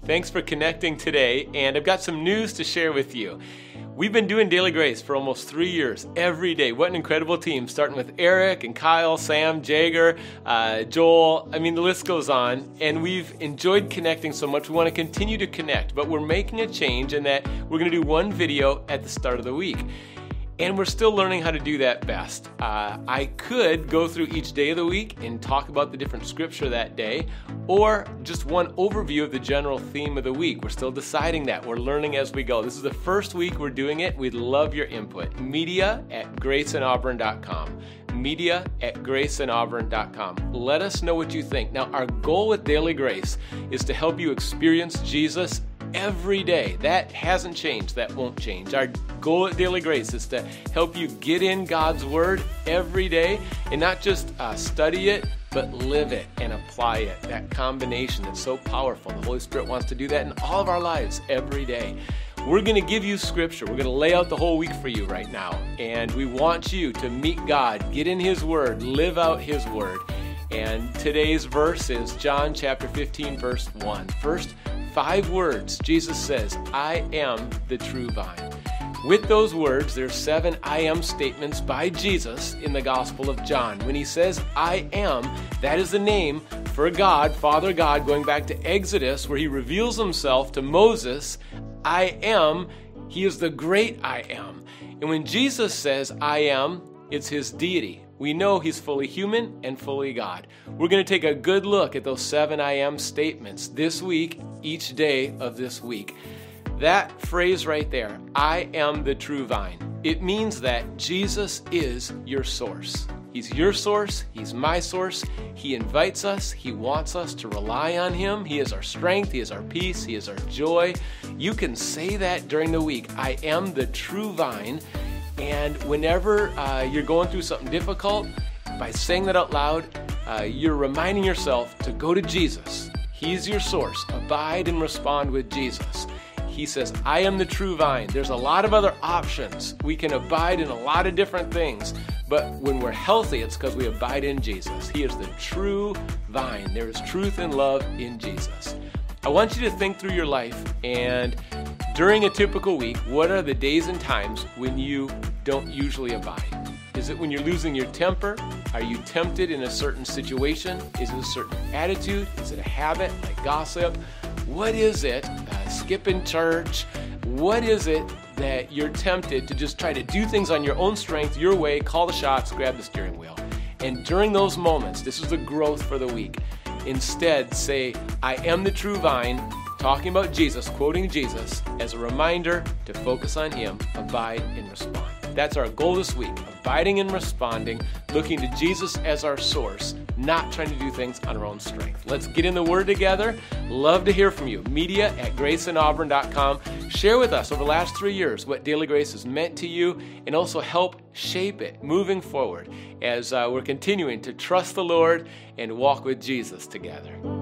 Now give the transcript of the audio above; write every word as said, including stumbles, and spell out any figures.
Thanks for connecting today, and I've got some news to share with you. We've been doing Daily Grace for almost three years, every day. What an incredible team, starting with Eric and Kyle, Sam, Jagger, uh, Joel. I mean, the list goes on, and we've enjoyed connecting so much. We want to continue to connect, but we're making a change in that we're going to do one video at the start of the week. And we're still learning how to do that best. Uh, I could go through each day of the week and talk about the different scripture that day, or just one overview of the general theme of the week. We're still deciding that. We're learning as we go. This is the first week we're doing it. We'd love your input. Media at grace and auburn dot com. Media at grace and auburn dot com. Let us know what you think. Now, our goal with Daily Grace is to help you experience Jesus every day. That hasn't changed. That won't change. Our goal at Daily Grace is to help you get in God's Word every day and not just uh, study it, but live it and apply it. That combination that's so powerful. The Holy Spirit wants to do that in all of our lives every day. We're going to give you scripture. We're going to lay out the whole week for you right now. And we want you to meet God, get in His Word, live out His Word. And today's verse is John chapter fifteen, verse one. First five words, Jesus says, I am the true vine. With those words, there's seven I am statements by Jesus in the Gospel of John. When he says I am, that is the name for God, Father God, going back to Exodus, where he reveals himself to Moses. I am, he is the great I am. And when Jesus says I am, it's his deity. We know he's fully human and fully God. We're going to take a good look at those seven I am statements this week, each day of this week. That phrase right there, I am the true vine, it means that Jesus is your source. He's your source. He's my source. He invites us. He wants us to rely on him. He is our strength. He is our peace. He is our joy. You can say that during the week. I am the true vine. And whenever uh, you're going through something difficult, by saying that out loud, uh, you're reminding yourself to go to Jesus. He's your source. Abide and respond with Jesus. He says, I am the true vine. There's a lot of other options. We can abide in a lot of different things. But when we're healthy, it's because we abide in Jesus. He is the true vine. There is truth and love in Jesus. I want you to think through your life, and during a typical week, what are the days and times when you don't usually abide? Is it when you're losing your temper? Are you tempted in a certain situation? Is it a certain attitude? Is it a habit like gossip? What is it? Uh, skipping church? What is it that you're tempted to just try to do things on your own strength, your way, call the shots, grab the steering wheel? And during those moments, this is the growth for the week. Instead, say, I am the true vine, talking about Jesus, quoting Jesus, as a reminder to focus on him, abide and respond. That's our goal this week, abiding and responding, looking to Jesus as our source, not trying to do things on our own strength. Let's get in the Word together. Love to hear from you. Media at grace and auburn dot com. Share with us over the last three years what Daily Grace has meant to you, and also help shape it moving forward as uh, we're continuing to trust the Lord and walk with Jesus together.